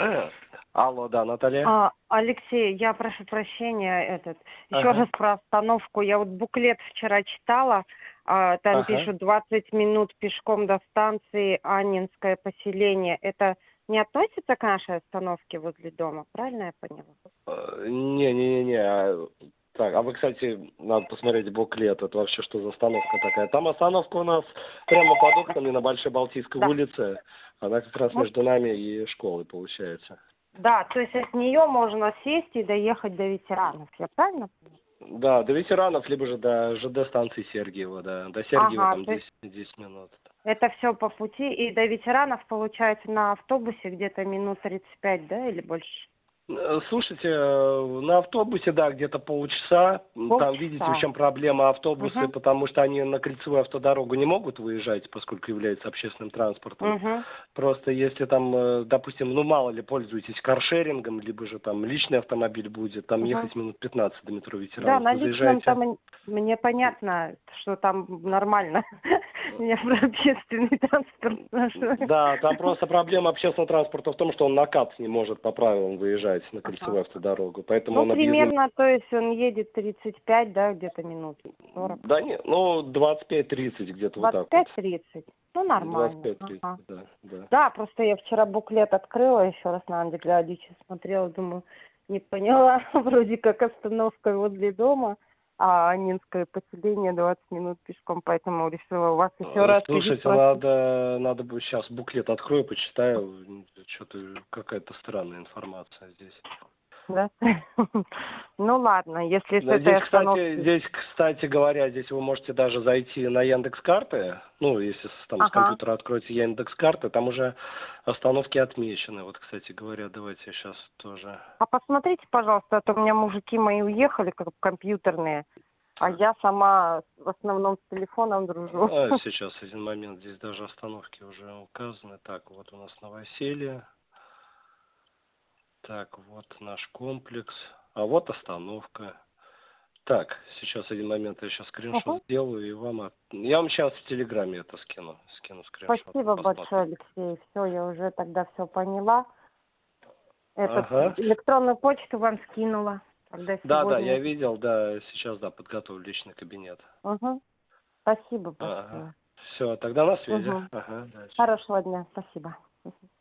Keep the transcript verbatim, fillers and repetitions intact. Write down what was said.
Алло, да, Наталья. А, Алексей, я прошу прощения, этот, еще Ага, раз про остановку. Я вот буклет вчера читала, а, там ага. пишут двадцать минут пешком до станции Аннинское поселение. Это не относится к нашей остановке возле дома, правильно я поняла? Э, Не-не-не-не. а, Так, а вы, кстати, надо посмотреть буклет. Это вообще что за остановка такая? Там остановка у нас прямо под окнами на Большой Балтийской Да. улице. Она как раз Ну, между нами и школой получается. да, то есть от нее можно сесть и доехать до ветеранов, я правильно поняла? Да, до ветеранов, либо же до ЖД станции Сергиева, да. До Сергиева Ага, там то есть десять десять минут. это все по пути, и до ветеранов, получается, на автобусе где-то минут тридцать пять, да, или больше? Э, Слушайте, э, на автобусе, да, где-то полчаса. М, Там, видите, в Полчаса. чем проблема автобусы, Угу, потому что они на кольцевую автодорогу не могут выезжать, поскольку являются общественным транспортом. угу, Просто если там, э, допустим, ну мало ли пользуетесь каршерингом, либо же там личный автомобиль будет, там угу. ехать минут пятнадцать до метро Да, ветеранов. на Вы личном заезжаете. там м- мне понятно, что там нормально. Я про общественный транспорт спрашиваю. Да, там просто проблема общественного транспорта в том, что он на КАТ не может по правилам выезжать на Ага. кольцевую автодорогу, поэтому Ну, он объездным. примерно, то есть он едет тридцать пять, да, где-то минут, сорок. Да нет, ну двадцать пять тридцать где-то вот двадцать так вот. пять тридцать. Ну, двадцать нормально. пять тридцать, Ага. да, да. Да, просто я вчера буклет открыла, еще раз на андегрядиче смотрела, думаю, не поняла, вроде как остановка возле дома, а Аннинское поселение двадцать минут пешком, поэтому решила у вас еще Э, раз Слушайте, переспросить. надо, надо будет сейчас буклет открою, почитаю. Что-то какая-то странная информация здесь. Да? Ну ладно, если с Да, этой здесь, кстати, остановки. здесь, кстати говоря, здесь вы можете даже зайти на Яндекс.Карты. Ну, если с- там с Ага. компьютера откроете Яндекс.Карты, там уже остановки отмечены. Вот, кстати говоря, давайте я сейчас тоже. А посмотрите, пожалуйста, а то у меня мужики мои уехали, как компьютерные, а Так. я сама в основном с телефоном дружу. А, сейчас один момент, здесь даже остановки уже указаны. Так, вот у нас новоселье. Так, вот наш комплекс. А вот остановка. Так, сейчас один момент, я сейчас скриншот Мгм. сделаю и вам... от- Я вам сейчас в Телеграме это скину. Скину скриншот, Спасибо большое, посмотрим. Алексей. Все, я уже тогда все поняла. Этот Ага. электронную почту вам скинула, когда Да, да, я сегодня. видел, да, сейчас, да, подготовлю личный кабинет. Угу. Спасибо Ага. большое. Все, тогда на связи. Угу. Ага, дальше. Хорошего дня. Спасибо. Мгм.